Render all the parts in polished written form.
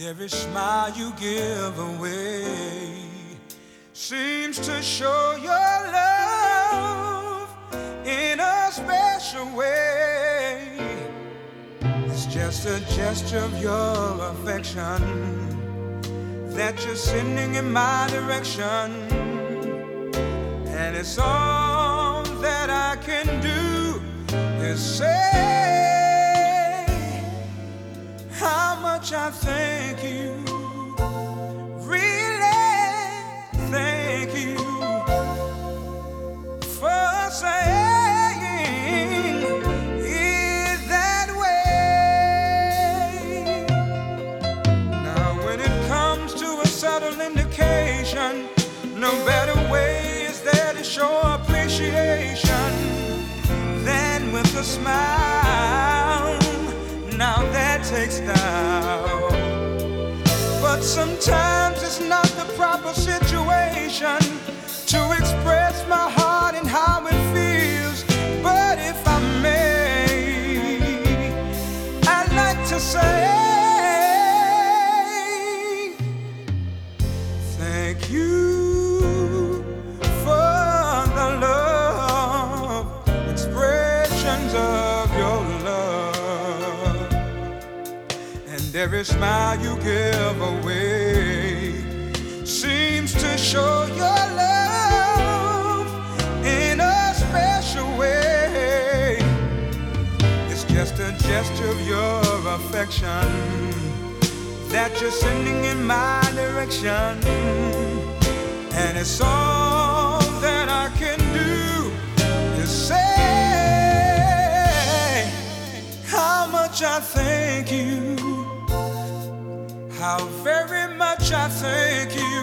every smile you give away seems to show your love in a special way. It's just a gesture of your affection that you're sending in my direction, and it's all that I can do is say how much I thank you, really thank you for saying it that way. Now when it comes to a subtle indication, no better way is there to show appreciation than with a smile. Now that takes down, but sometimes it's not the proper situation to express my heart and how it feels. But if I may, I'd like to say thank you for the love, expressions of your love, and every smile you give away seems to show your love in a special way. It's just a gesture of your affection that you're sending in my direction, and it's all that I can do is say how much I thank you, how very much I thank you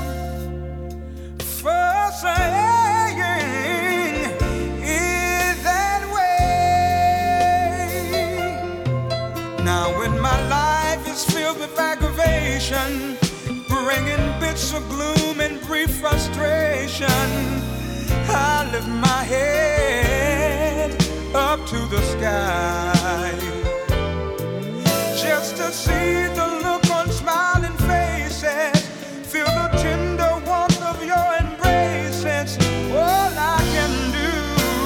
for saying it that way. Now when my life is filled with aggravation, bringing bits of gloom and brief frustration, I lift my head up to the sky just to see the look on smiling faces, feel the tender warmth of your embraces. All I can do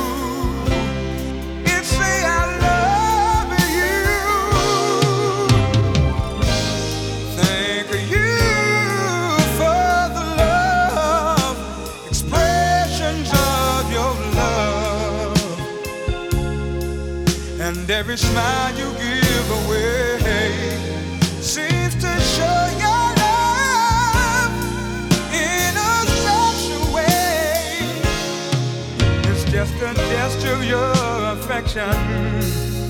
is say I love you. Thank you for the love, expressions of your love, and every smile you give away seems to show your love in a special way. It's just a gesture of your affection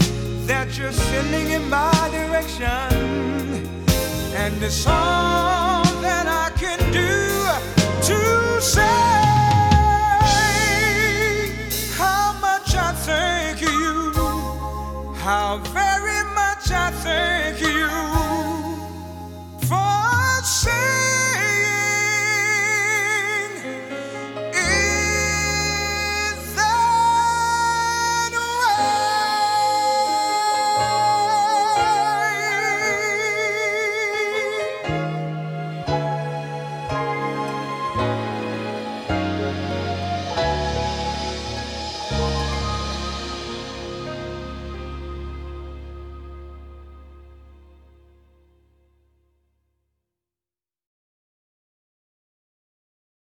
that you're sending in my direction, and it's all